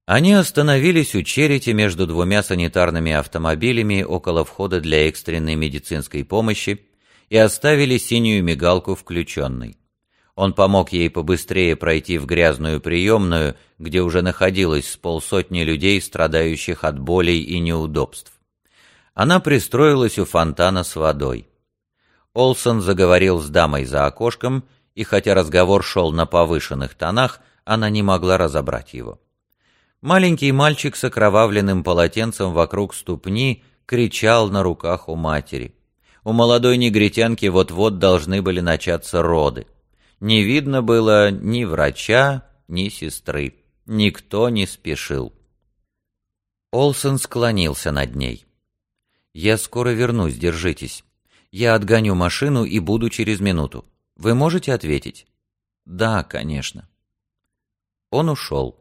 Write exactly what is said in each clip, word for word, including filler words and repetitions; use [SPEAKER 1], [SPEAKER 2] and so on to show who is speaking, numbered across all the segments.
[SPEAKER 1] Они остановились у Черити между двумя санитарными автомобилями около входа для экстренной медицинской помощи и оставили синюю мигалку включенной. Он помог ей побыстрее пройти в грязную приемную, где уже находилось с полсотни людей, страдающих от болей и неудобств. Она пристроилась у фонтана с водой. Олсон заговорил с дамой за окошком, и хотя разговор шел на повышенных тонах, она не могла разобрать его. Маленький мальчик с окровавленным полотенцем вокруг ступни кричал на руках у матери. У молодой негритянки вот-вот должны были начаться роды. Не видно было ни врача, ни сестры. Никто не спешил. Олсон склонился над ней. «Я скоро вернусь, держитесь. Я отгоню машину и буду через минуту. Вы можете ответить?» «Да, конечно». Он ушел.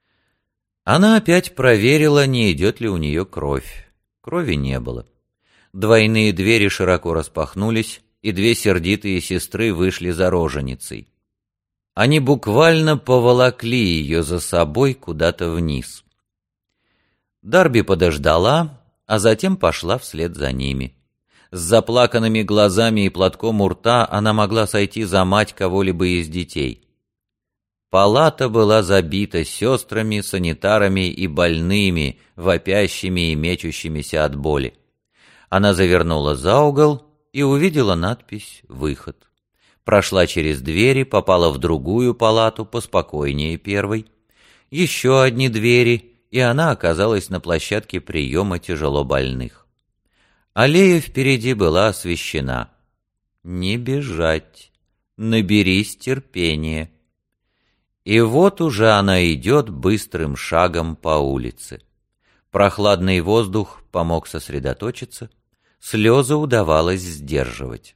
[SPEAKER 1] Она опять проверила, не идет ли у нее кровь. Крови не было. Двойные двери широко распахнулись, и две сердитые сестры вышли за роженицей. Они буквально поволокли ее за собой куда-то вниз. Дарби подождала, а затем пошла вслед за ними. С заплаканными глазами и платком у рта она могла сойти за мать кого-либо из детей. Палата была забита сестрами, санитарами и больными, вопящими и мечущимися от боли. Она завернула за угол и увидела надпись «Выход». Прошла через двери, попала в другую палату, поспокойнее первой. Еще одни двери, и она оказалась на площадке приема тяжелобольных. Аллея впереди была освещена. «Не бежать, наберись терпения». И вот уже она идет быстрым шагом по улице. Прохладный воздух помог сосредоточиться, слезы удавалось сдерживать.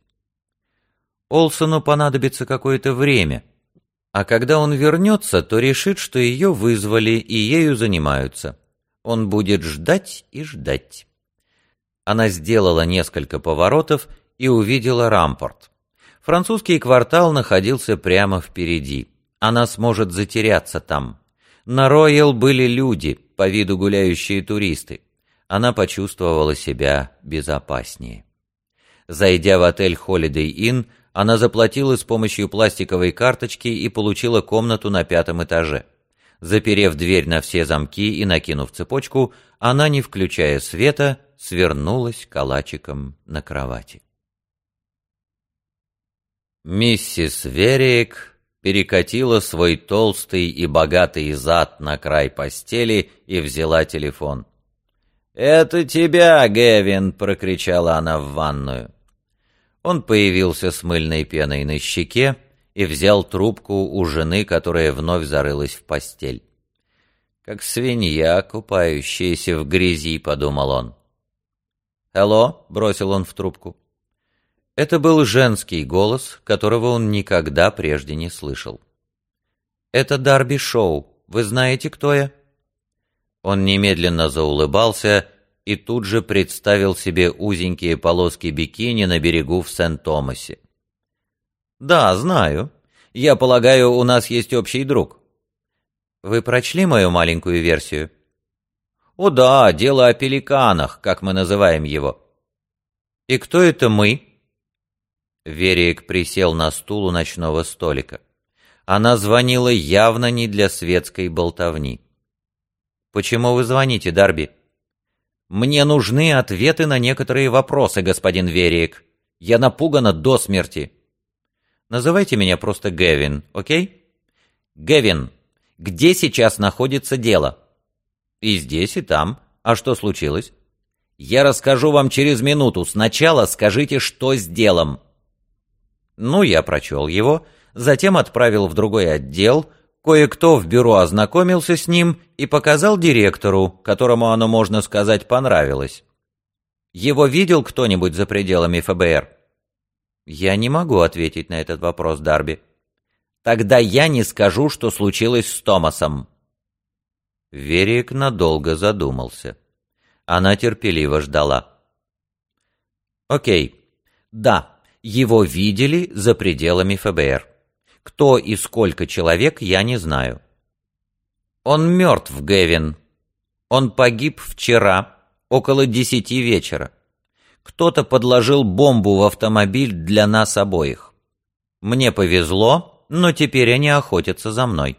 [SPEAKER 1] Олсону понадобится какое-то время, а когда он вернется, то решит, что ее вызвали и ею занимаются. Он будет ждать и ждать. Она сделала несколько поворотов и увидела Рампорт. Французский квартал находился прямо впереди. Она сможет затеряться там. На Роял были люди, по виду гуляющие туристы. Она почувствовала себя безопаснее. Зайдя в отель Holiday Inn, она заплатила с помощью пластиковой карточки и получила комнату на пятом этаже. Заперев дверь на все замки и накинув цепочку, она, не включая света, свернулась калачиком на кровати. Миссис Вериек перекатила свой толстый и богатый зад на край постели и взяла телефон. «Это тебя, Гевин!» — прокричала она в ванную. Он появился с мыльной пеной на щеке и взял трубку у жены, которая вновь зарылась в постель. «Как свинья, купающаяся в грязи», — подумал он. «Hello?» — бросил он в трубку. Это был женский голос, которого он никогда прежде не слышал. «Это Дарби Шоу. Вы знаете, кто я?» Он немедленно заулыбался и тут же представил себе узенькие полоски бикини на берегу в Сент-Томасе. «Да, знаю. Я полагаю, у нас есть общий друг». «Вы прочли мою маленькую версию?» «О да, дело о пеликанах, как мы называем его». «И кто это мы?» Вериек присел на стул у ночного столика. Она звонила явно не для светской болтовни. «Почему вы звоните, Дарби?» «Мне нужны ответы на некоторые вопросы, господин Вериек. Я напугана до смерти». «Называйте меня просто Гевин, окей?» «Гевин, где сейчас находится дело?» «И здесь, и там. А что случилось?» «Я расскажу вам через минуту. Сначала скажите, что с делом». Ну, я прочел его, затем отправил в другой отдел, кое-кто в бюро ознакомился с ним и показал директору, которому оно, можно сказать, понравилось. Его видел кто-нибудь за пределами ФБР? Я не могу ответить на этот вопрос, Дарби. Тогда я не скажу, что случилось с Томасом. Вериек надолго задумался. Она терпеливо ждала. Окей, да. Его видели за пределами ФБР. Кто и сколько человек, я не знаю. Он мертв, Гэвин. Он погиб вчера, около десяти вечера. Кто-то подложил бомбу в автомобиль для нас обоих. Мне повезло, но теперь они охотятся за мной».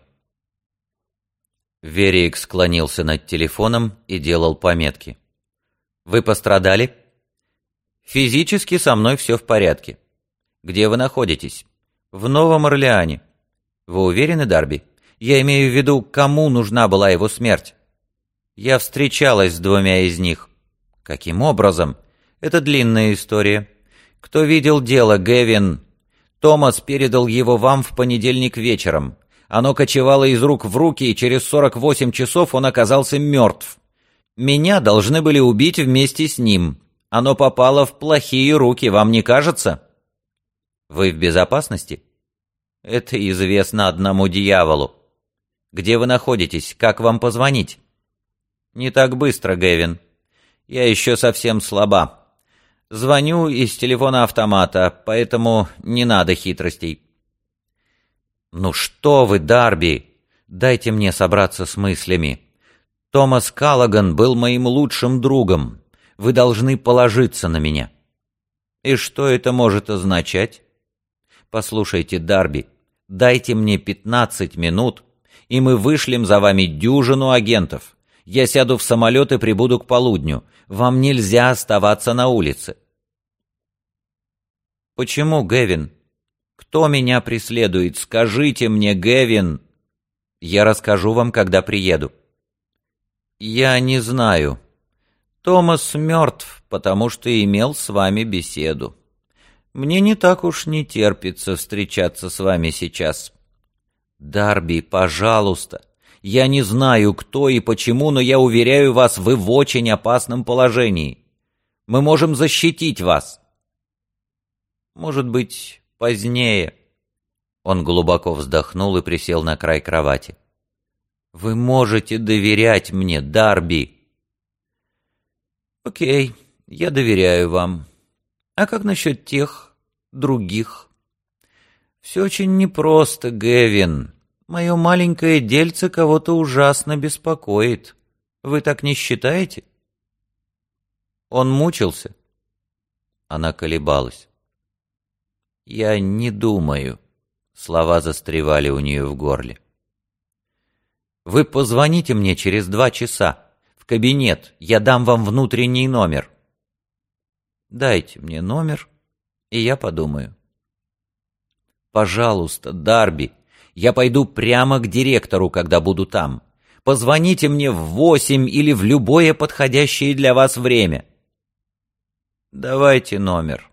[SPEAKER 1] Вериек склонился над телефоном и делал пометки. «Вы пострадали?» «Физически со мной все в порядке. Где вы находитесь?» «В Новом Орлеане». «Вы уверены, Дарби? Я имею в виду, кому нужна была его смерть?» «Я встречалась с двумя из них». «Каким образом?» «Это длинная история. Кто видел дело, Гэвин? Томас передал его вам в понедельник вечером. Оно кочевало из рук в руки, и через сорок восемь часов он оказался мертв. Меня должны были убить вместе с ним. Оно попало в плохие руки, вам не кажется?» «Вы в безопасности?» «Это известно одному дьяволу. Где вы находитесь? Как вам позвонить?» «Не так быстро, Гэвин. Я еще совсем слаба. Звоню из телефона автомата, поэтому не надо хитростей». «Ну что вы, Дарби, дайте мне собраться с мыслями. Томас Каллаган был моим лучшим другом. Вы должны положиться на меня». «И что это может означать?» «Послушайте, Дарби, дайте мне пятнадцать минут, и мы вышлем за вами дюжину агентов. Я сяду в самолет и прибуду к полудню. Вам нельзя оставаться на улице». «Почему, Гэвин? Кто меня преследует? Скажите мне, Гэвин!» «Я расскажу вам, когда приеду». «Я не знаю. Томас мертв, потому что имел с вами беседу. Мне не так уж не терпится встречаться с вами сейчас». «Дарби, пожалуйста. Я не знаю, кто и почему, но я уверяю вас, вы в очень опасном положении. Мы можем защитить вас». «Может быть, позднее». Он глубоко вздохнул и присел на край кровати. «Вы можете доверять мне, Дарби». «Окей, я доверяю вам. А как насчет тех, других?» «Все очень непросто, Гэвин. Мое маленькое дельце кого-то ужасно беспокоит. Вы так не считаете?» «Он мучился?» Она колебалась. «Я не думаю». Слова застревали у нее в горле. «Вы позвоните мне через два часа. В кабинет. Я дам вам внутренний номер». «Дайте мне номер, и я подумаю». «Пожалуйста, Дарби, я пойду прямо к директору, когда буду там. Позвоните мне в восемь или в любое подходящее для вас время». «Давайте номер».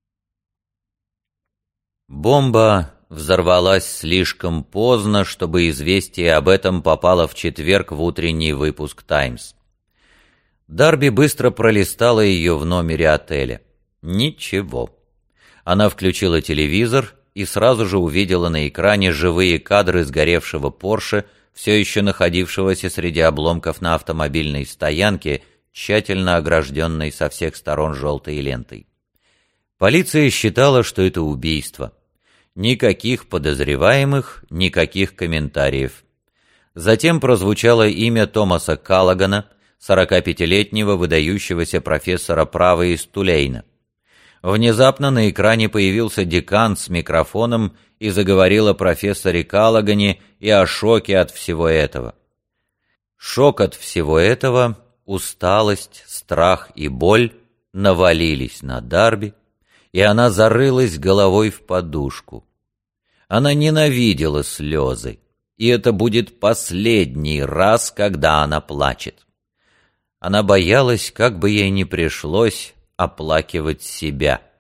[SPEAKER 1] Бомба взорвалась слишком поздно, чтобы известие об этом попало в четверг в утренний выпуск «Таймс». Дарби быстро пролистала ее в номере отеля. Ничего. Она включила телевизор и сразу же увидела на экране живые кадры сгоревшего «Порше», все еще находившегося среди обломков на автомобильной стоянке, тщательно огражденной со всех сторон желтой лентой. Полиция считала, что это убийство. Никаких подозреваемых, никаких комментариев. Затем прозвучало имя Томаса Каллагана, сорокапятилетнего выдающегося профессора права из Тулейна. Внезапно на экране появился декан с микрофоном и заговорил о профессоре Каллагане и о шоке от всего этого. Шок от всего этого, усталость, страх и боль навалились на Дарби, и она зарылась головой в подушку. Она ненавидела слезы, и это будет последний раз, когда она плачет. Она боялась, как бы ей ни пришлось оплакивать себя.